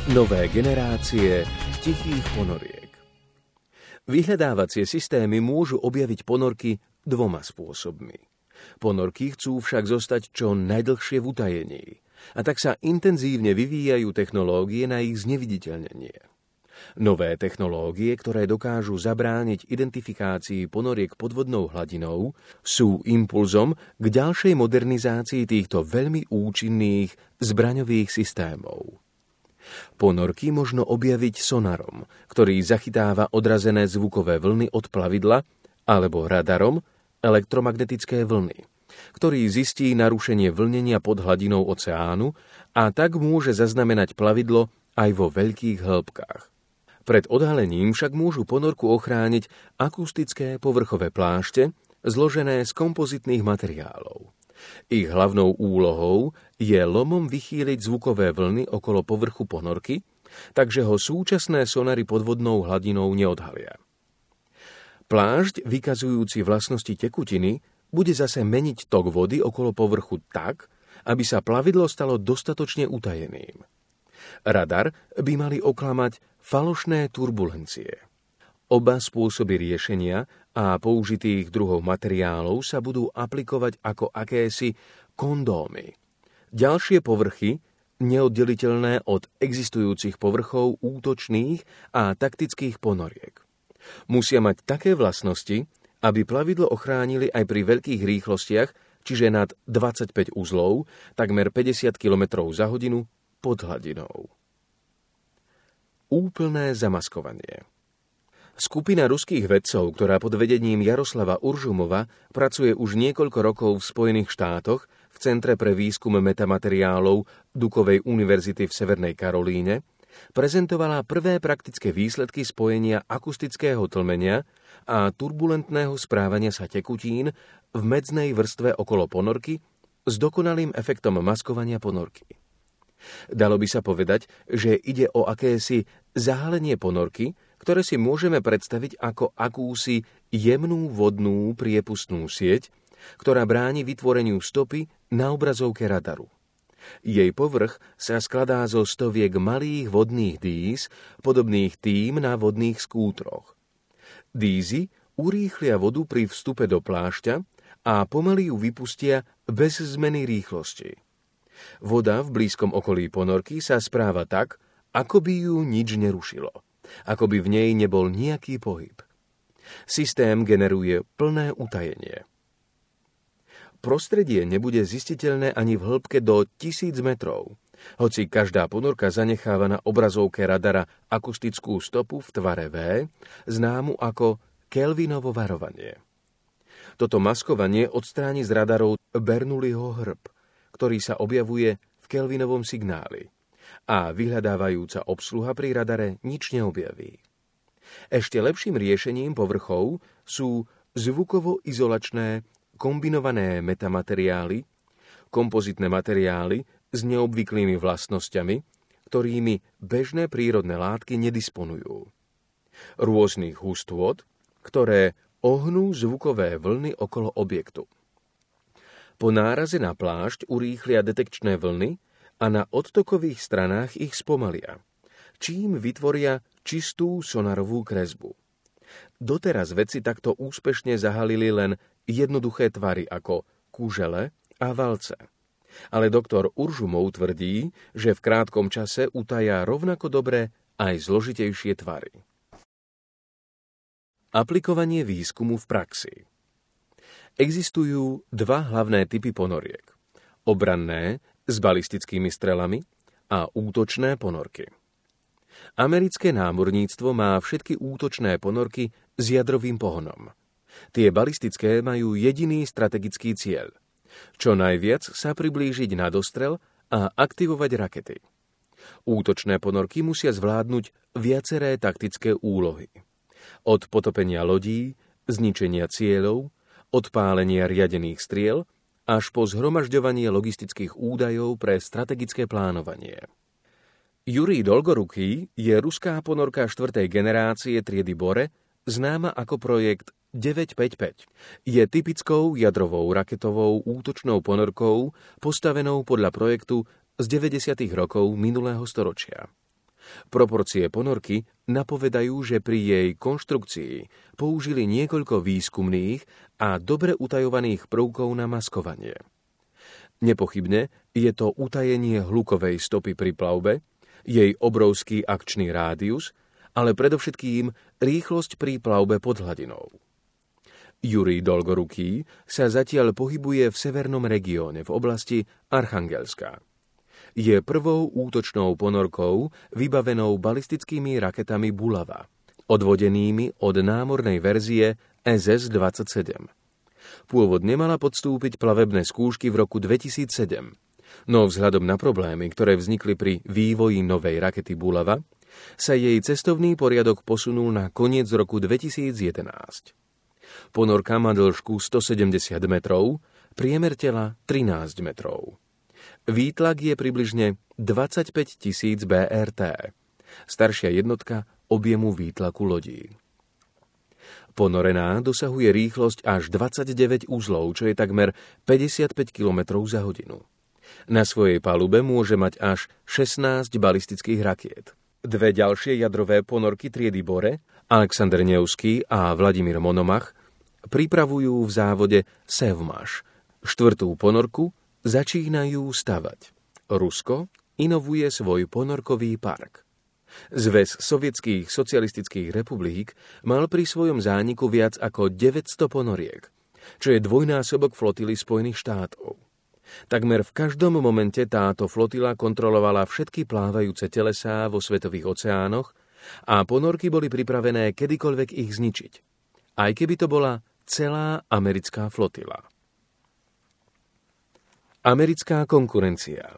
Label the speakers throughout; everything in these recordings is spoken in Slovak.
Speaker 1: Nové generácie tichých ponoriek. Vyhľadávacie systémy môžu objaviť ponorky dvoma spôsobmi. Ponorky chcú však zostať čo najdlhšie v utajení, a tak sa intenzívne vyvíjajú technológie na ich zneviditeľnenie. Nové technológie, ktoré dokážu zabrániť identifikácii ponoriek pod vodnou hladinou, sú impulzom k ďalšej modernizácii týchto veľmi účinných zbraňových systémov. Ponorky možno objaviť sonarom, ktorý zachytáva odrazené zvukové vlny od plavidla, alebo radarom, elektromagnetické vlny, ktorý zistí narušenie vlnenia pod hladinou oceánu a tak môže zaznamenať plavidlo aj vo veľkých hĺbkach. Pred odhalením však môžu ponorku ochrániť akustické povrchové plášte zložené z kompozitných materiálov. Ich hlavnou úlohou je lomom vychýliť zvukové vlny okolo povrchu ponorky, takže ho súčasné sonary pod vodnou hladinou neodhalia. Plášť vykazujúci vlastnosti tekutiny bude zase meniť tok vody okolo povrchu tak, aby sa plavidlo stalo dostatočne utajeným. Radar by mali oklamať falošné turbulencie. Oba spôsoby riešenia a použitých druhov materiálov sa budú aplikovať ako akési kondómy. Ďalšie povrchy, neoddeliteľné od existujúcich povrchov útočných a taktických ponoriek. Musia mať také vlastnosti, aby plavidlo ochránili aj pri veľkých rýchlostiach, čiže nad 25 uzlov, takmer 50 km za hodinu pod hladinou. Úplné zamaskovanie. Skupina ruských vedcov, ktorá pod vedením Jaroslava Uržumova pracuje už niekoľko rokov v Spojených štátoch v Centre pre výskum metamateriálov Dukovej univerzity v Severnej Karolíne, prezentovala prvé praktické výsledky spojenia akustického tlmenia a turbulentného správania sa tekutín v medznej vrstve okolo ponorky s dokonalým efektom maskovania ponorky. Dalo by sa povedať, že ide o akési zahalenie ponorky, ktoré si môžeme predstaviť ako akúsi jemnú vodnú priepustnú sieť, ktorá bráni vytvoreniu stopy na obrazovke radaru. Jej povrch sa skladá zo stoviek malých vodných dýz, podobných tým na vodných skútroch. Dýzy urýchlia vodu pri vstupe do plášťa a pomaly ju vypustia bez zmeny rýchlosti. Voda v blízkom okolí ponorky sa správa tak, ako by ju nič nerušilo, ako by v nej nebol nejaký pohyb. Systém generuje plné utajenie. Prostredie nebude zistiteľné ani v hĺbke do 1000 metrov, hoci každá ponorka zanecháva na obrazovke radara akustickú stopu v tvare V, známu ako Kelvinovo varovanie. Toto maskovanie odstráni z radarov Bernoulliho hrb, ktorý sa objavuje v Kelvinovom signáli, a vyhľadávajúca obsluha pri radare nič neobjaví. Ešte lepším riešením povrchov sú zvukovo-izolačné kombinované metamateriály, kompozitné materiály s neobvyklými vlastnosťami, ktorými bežné prírodné látky nedisponujú. Rôznych hustôt, ktoré ohnú zvukové vlny okolo objektu. Po náraze na plášť urýchlia detekčné vlny a na odtokových stranách ich spomalia, čím vytvoria čistú sonarovú kresbu. Doteraz vedci takto úspešne zahalili len jednoduché tvary ako kužele a valce. Ale doktor Uržumov tvrdí, že v krátkom čase utajá rovnako dobre aj zložitejšie tvary. Aplikovanie výskumu v praxi. Existujú dva hlavné typy ponoriek. Obranné s balistickými strelami a útočné ponorky. Americké námorníctvo má všetky útočné ponorky s jadrovým pohonom. Tie balistické majú jediný strategický cieľ. Čo najviac sa priblížiť na dostrel a aktivovať rakety. Útočné ponorky musia zvládnuť viaceré taktické úlohy. Od potopenia lodí, zničenia cieľov, odpálenia riadených striel, až po zhromažďovanie logistických údajov pre strategické plánovanie. Jurij Dolgoruký je ruská ponorka 4. generácie triedy Bore, známa ako projekt 955. Je typickou jadrovou raketovou útočnou ponorkou postavenou podľa projektu z 90. rokov minulého storočia. Proporcie ponorky napovedajú, že pri jej konštrukcii použili niekoľko výskumných a dobre utajovaných prvkov na maskovanie. Nepochybne je to utajenie hlukovej stopy pri plavbe, jej obrovský akčný rádius, ale predovšetkým rýchlosť pri plavbe pod hladinou. Jurij Dolgoruký sa zatiaľ pohybuje v severnom regióne v oblasti Archangelska. Je prvou útočnou ponorkou vybavenou balistickými raketami Bulava, odvodenými od námornej verzie SS-27. Pôvodne mala podstúpiť plavebné skúšky v roku 2007, no vzhľadom na problémy, ktoré vznikli pri vývoji novej rakety Bulava, sa jej cestovný poriadok posunul na koniec roku 2011. Ponorka má dĺžku 170 metrov, priemer tela 13 metrov. Výtlak je približne 25 000 BRT, staršia jednotka objemu výtlaku lodí. Ponorená dosahuje rýchlosť až 29 uzlov, čo je takmer 55 km za hodinu. Na svojej palube môže mať až 16 balistických rakiet. Dve ďalšie jadrové ponorky triedy Bore, Alexander Nevský a Vladimír Monomach, pripravujú v závode Sevmaš. Štvrtú ponorku začínajú stavať. Rusko inovuje svoj ponorkový park. Zväz sovietských socialistických republik mal pri svojom zániku viac ako 900 ponoriek, čo je dvojnásobok flotily Spojených štátov. Takmer v každom momente táto flotila kontrolovala všetky plávajúce telesá vo svetových oceánoch a ponorky boli pripravené kedykoľvek ich zničiť, aj keby to bola celá americká flotila. Americká konkurencia.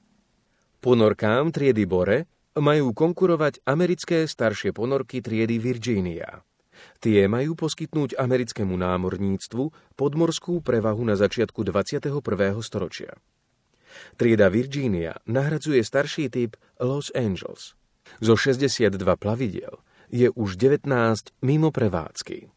Speaker 1: Ponorkám triedy Bore majú konkurovať americké staršie ponorky triedy Virginia. Tie majú poskytnúť americkému námorníctvu podmorskú prevahu na začiatku 21. storočia. Trieda Virginia nahradzuje starší typ Los Angeles. Zo 62 plavidiel je už 19 mimo prevádzky.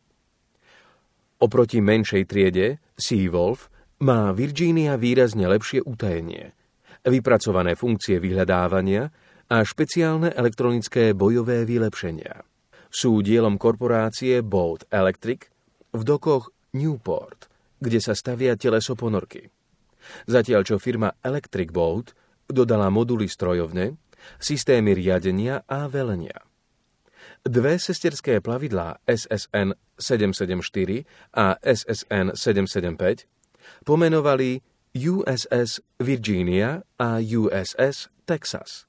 Speaker 1: Oproti menšej triede Seawolf má Virginia výrazne lepšie utajenie, vypracované funkcie vyhľadávania a špeciálne elektronické bojové vylepšenia. Sú dielom korporácie Boat Electric v dokoch Newport, kde sa stavia teleso ponorky. Zatiaľ čo firma Electric Boat dodala moduly strojovne, systémy riadenia a velenia. Dve sesterské plavidlá SSN 774 a SSN 775 pomenovali USS Virginia a USS Texas.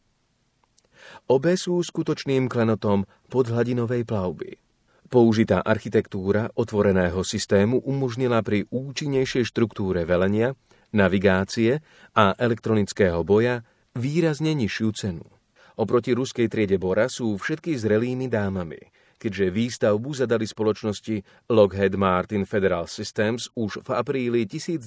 Speaker 1: Obe sú skutočným klenotom podhladinovej plavby. Použitá architektúra otvoreného systému umožnila pri účinnejšej štruktúre velenia, navigácie a elektronického boja výrazne nižšiu cenu. Oproti ruskej triede Bora sú všetky zrelými dámami, keďže výstavbu zadali spoločnosti Lockheed Martin Federal Systems už v apríli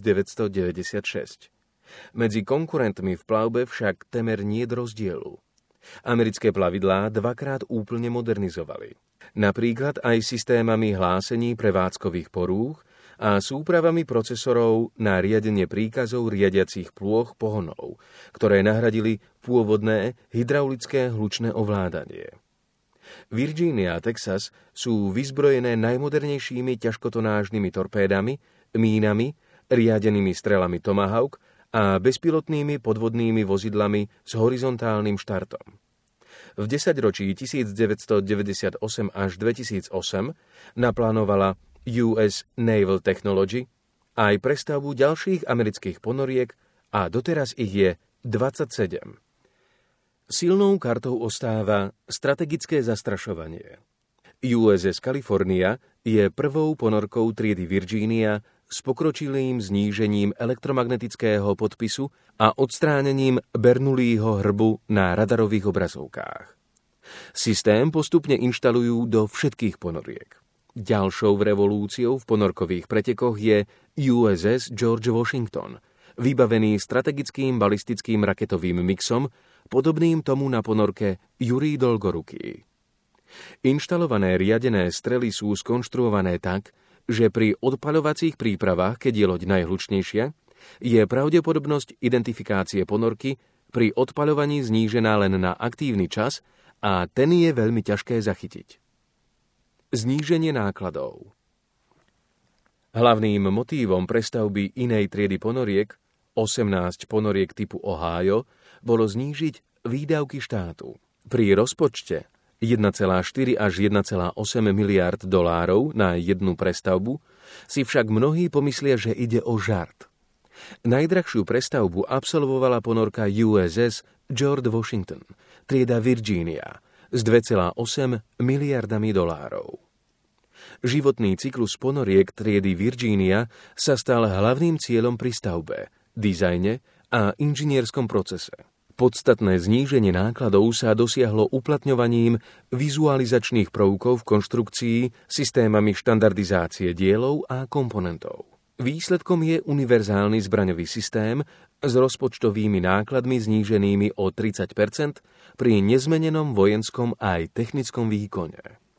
Speaker 1: 1996. Medzi konkurentmi v plavbe však temer niet rozdielu. Americké plavidlá dvakrát úplne modernizovali. Napríklad aj systémami hlásení prevádzkových porúch a súpravami procesorov na riadenie príkazov riadiacich plôch pohonov, ktoré nahradili pôvodné hydraulické hlučné ovládanie. Virginia a Texas sú vyzbrojené najmodernejšími ťažkotonážnymi torpédami, mínami, riadenými strelami Tomahawk a bezpilotnými podvodnými vozidlami s horizontálnym štartom. V desaťročí 1998 až 2008 naplánovala US Naval Technology aj prestavbu ďalších amerických ponoriek a doteraz ich je 27. Silnou kartou ostáva strategické zastrašovanie. USS California je prvou ponorkou triedy Virginia s pokročilým znížením elektromagnetického podpisu a odstránením Bernoulliho hrbu na radarových obrazovkách. Systém postupne inštalujú do všetkých ponoriek. Ďalšou revolúciou v ponorkových pretekoch je USS George Washington, vybavený strategickým balistickým raketovým mixom, podobným tomu na ponorke Jurij Dolgoruký. Inštalované riadené strely sú skonštruované tak, že pri odpaľovacích prípravách, keď je loď najhlučnejšia, je pravdepodobnosť identifikácie ponorky pri odpaľovaní znížená len na aktívny čas a ten je veľmi ťažké zachytiť. Zníženie nákladov. Hlavným motívom prestavby inej triedy ponoriek, 18 ponoriek typu Ohio, bolo znížiť výdavky štátu. Pri rozpočte 1,4 až 1,8 miliárd dolárov na jednu prestavbu si však mnohí pomyslia, že ide o žart. Najdrahšiu prestavbu absolvovala ponorka USS George Washington, trieda Virginia, s 2,8 miliardami dolárov. Životný cyklus ponoriek triedy Virginia sa stal hlavným cieľom pri stavbe, dizajne a inžinierskom procese. Podstatné zníženie nákladov sa dosiahlo uplatňovaním vizualizačných prvkov v konštrukcii, systémami štandardizácie dielov a komponentov. Výsledkom je univerzálny zbraňový systém s rozpočtovými nákladmi zníženými o 30% pri nezmenenom vojenskom aj technickom výkone.